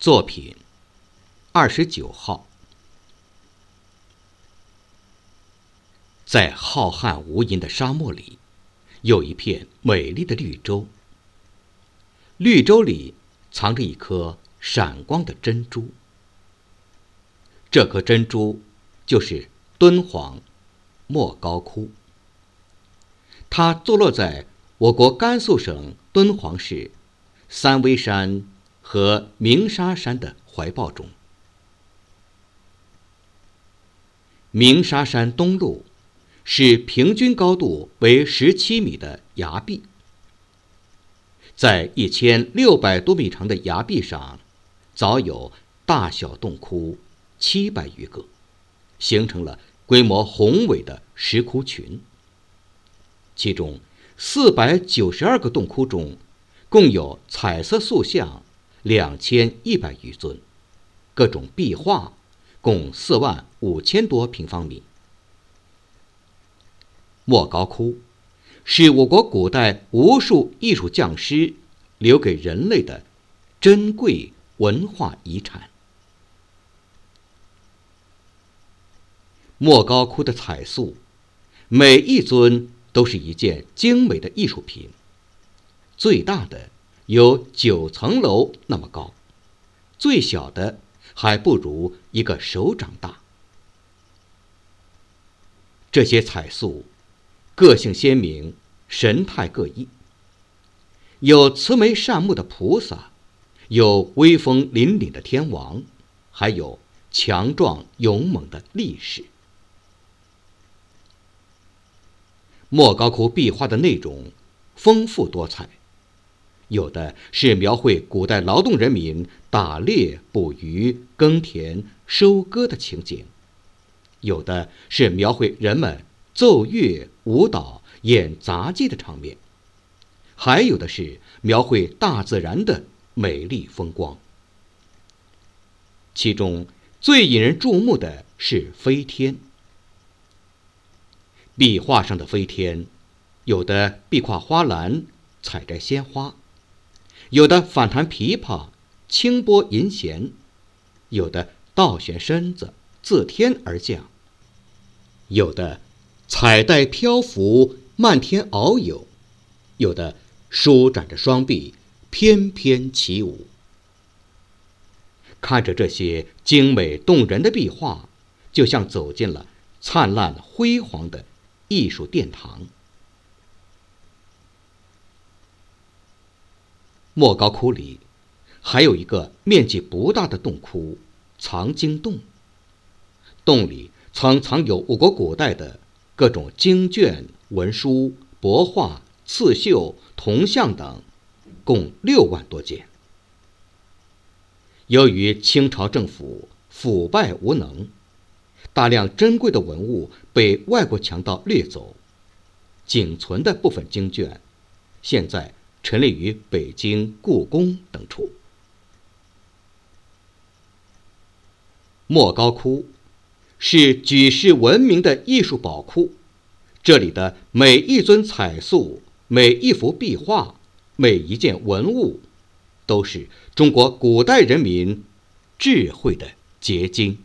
作品29号。在浩瀚无垠的沙漠里，有一片美丽的绿洲。绿洲里藏着一颗闪光的珍珠。这颗珍珠就是敦煌莫高窟。它坐落在我国甘肃省敦煌市三危山和鸣沙山的怀抱中。鸣沙山东麓是平均高度为17米的崖壁，在1600多米长的崖壁上，早有大小洞窟700余个，形成了规模宏伟的石窟群。其中492个洞窟中，共有彩色塑像2100余尊，各种壁画共45000多平方米。莫高窟是我国古代无数艺术匠师留给人类的珍贵文化遗产。莫高窟的彩塑，每一尊都是一件精美的艺术品，最大的有9层楼那么高，最小的还不如一个手掌大。这些彩塑个性鲜明，神态各异，有慈眉善目的菩萨，有威风凛凛的天王，还有强壮勇猛的力士。莫高窟壁画的内容丰富多彩，有的是描绘古代劳动人民打猎、捕鱼、耕田、收割的情景，有的是描绘人们奏乐、舞蹈、演杂技的场面，还有的是描绘大自然的美丽风光。其中最引人注目的是飞天。壁画上的飞天，有的壁跨花篮，采摘鲜花，有的反弹琵琶，轻拨银弦，有的倒悬身子，自天而降，有的彩带漂浮，漫天遨游，有的舒展着双臂，翩翩起舞。看着这些精美动人的壁画，就像走进了灿烂辉煌的艺术殿堂。莫高窟里还有一个面积不大的洞窟——藏经洞。洞里曾藏有我国古代的各种经卷、文书、帛画、刺绣、铜像等，共6万多件。由于清朝政府腐败无能，大量珍贵的文物被外国强盗掠走，仅存的部分经卷现在陈列于北京故宫等处。莫高窟是举世闻名的艺术宝库，这里的每一尊彩塑、每一幅壁画、每一件文物，都是中国古代人民智慧的结晶。